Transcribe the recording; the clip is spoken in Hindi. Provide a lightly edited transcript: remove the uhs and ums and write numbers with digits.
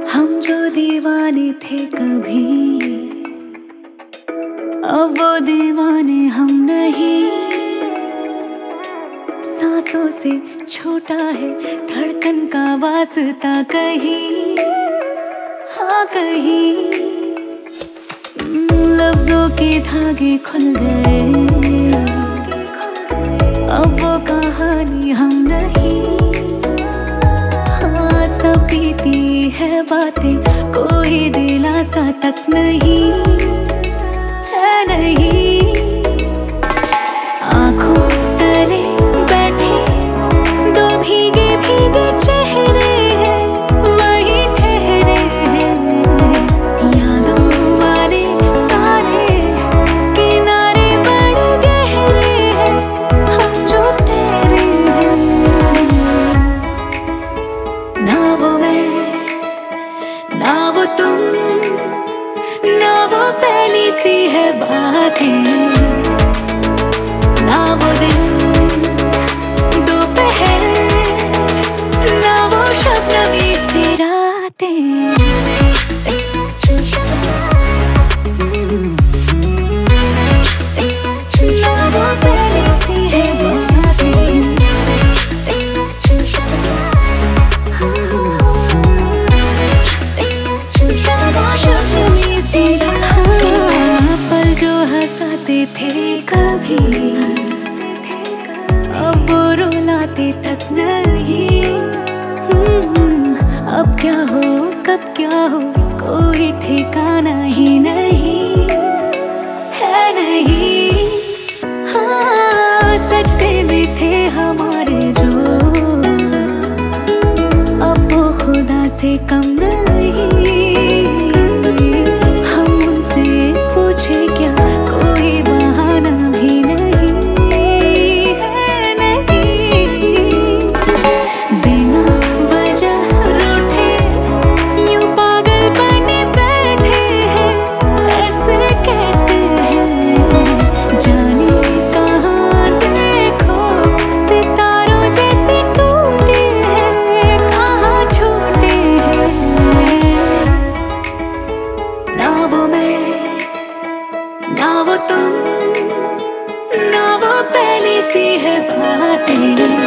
हम जो दीवाने थे कभी, अब वो दीवाने हम नहीं। सांसों से छोटा है धड़कन का वास्ता कहीं, हाँ कहीं। लफ्जों के धागे खुल गए, अब वो कहानी हम नहीं। हाँ सब बीती है बातें, कोई दिलासा तक नहीं है, नहीं। आँखों तले बैठे दो भीगे भीगे चेहरे हैं, वही ठहरे हैं। यादों वाले सारे किनारे बड़े गहरे हैं, हम जो तेरे हैं। ना वो मैं, ना वो तुम, ना वो पहली सी है बातें, ना वो दिन दोपहर, ना वो शबनमी सी रातें। ना वो पहली सी है बातें, पल जो हंसाते थे कभी, अब वो रुलाते तक नहीं। अब क्या हो कब क्या हो कोई ठिकाना ही नहीं है, नहीं। हाँ सजदे में थे हमारे जो, अब वो खुदा से कम नहीं। हम उनसे पूछे क्या, कोई बहाना भी नहीं है, नहीं। बिना वजह रूठे यूं पागल बने बैठे हैं, ऐसे कैसे हैं। जाने कहाँ देखो सितारों जैसे टूटे हैं, कहाँ छूटे हैं। ना वो मैं, ना वो तुम, ना वो पहली सी है बातें।